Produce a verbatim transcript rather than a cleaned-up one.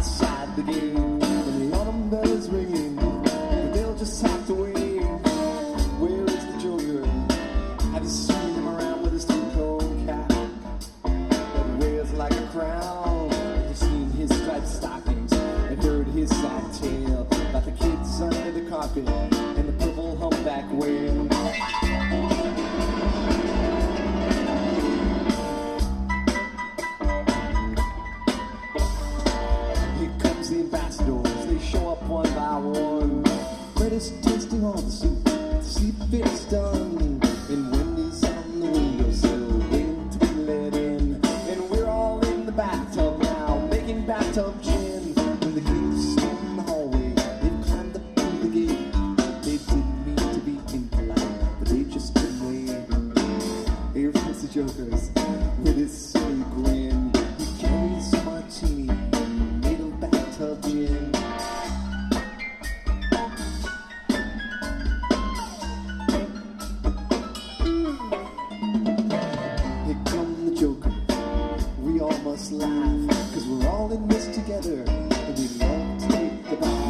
outside the gate, and the autumn bell is ringing, but they'll just have to wait. Where is the Joker? Have you seen him around with his two-tone cap that wears like a crown? Have you seen his striped stockings and heard his sad tale about the kids under the carpet and the purple humpback whale? Here comes the ambassadors, they show up one by one. Freddy's tasting all the soup to see if it's done. And Wendy's on the windowsill waiting to be let in. And we're all in the bathtub now, making bathtub gin. When the kids in the hallway, they've climbed up to the gate. They didn't mean to be impolite, but they just couldn't wait. Here comes the Jokers with his silly grin. He carries a martini made of bathtub gin. Here come the Joker. We all must laugh, cause we're all in this together, and we love to take the bath.